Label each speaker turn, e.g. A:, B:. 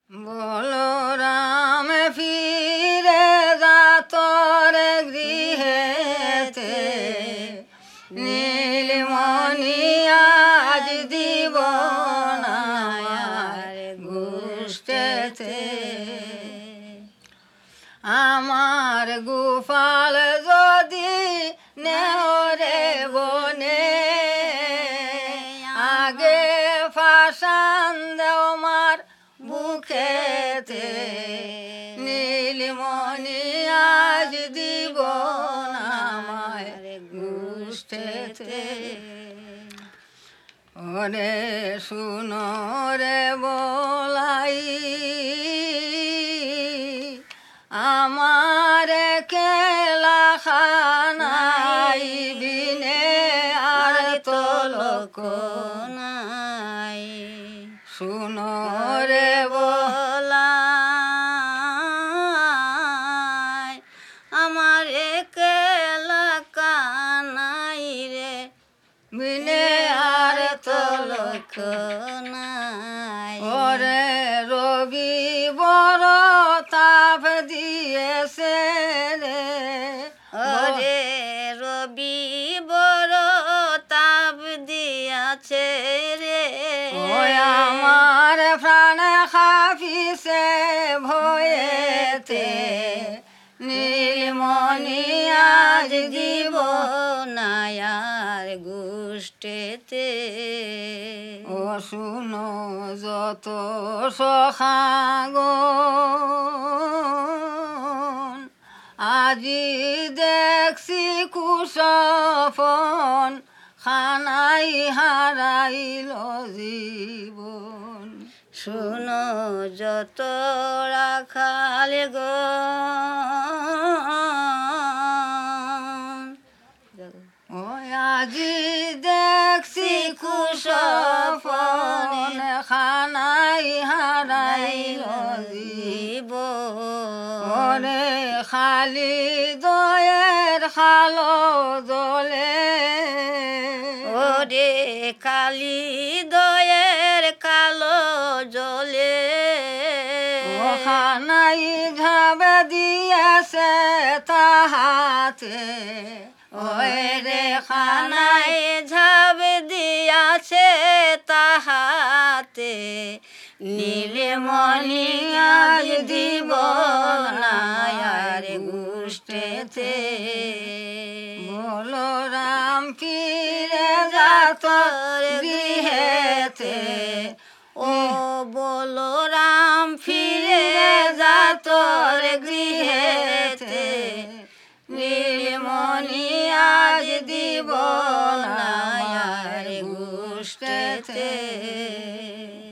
A: বলো রাম ফিরে যা তোর গৃহেতে, নীলমণি আজ দিব না আমার গোষ্ঠেতে। আমার গোপাল যদি নেওরে বনে, আগে ফাঁসান দেও মার বুকেতে, নীলমণি আজ দিব না আমার গোষ্ঠেতে। ওরে শুনো রে বলাই, আমার কেলা খানাই বিনে আর তো লোক নাই। শুনো রে বলাই, আমার কেলা কানাই রে, বিনে আর তো লোক নাই। ওরে রবি বড় তাপ দিয়েছে রে, ওরে রবি বড় তাপ দিয়াছে রে। ওই আমার প্রাণ খাফিছে ভয়েতে, নীলমণি আজ দিব না আর গোষ্ঠেতে। ও শুনো যত সখাগণ, আজি দেখছি কুসপন, খানাই হারাইল জীবন। শুনো যত রাখাল গণ, ও আজি দেখছি কুসপন, খানাই হারাইল জীবন। ওরে খালি দয়ের খালো জলে, ওরে কালি দয়ের কালো জলে। ও খানাই ঝাবে দিয়েছে তাহাতে, ওই রে খানাই ঝাবে দিয়াছে তাহাতে, নীলমণি আজ দিব না আর গোষ্ঠেতে। বলো রাম ফিরে যা তোর গৃহেতে, ও বলো রাম ফিরে যা তোর গৃহেতে, নীলমণি আজ দিব না আর গোষ্ঠেতে।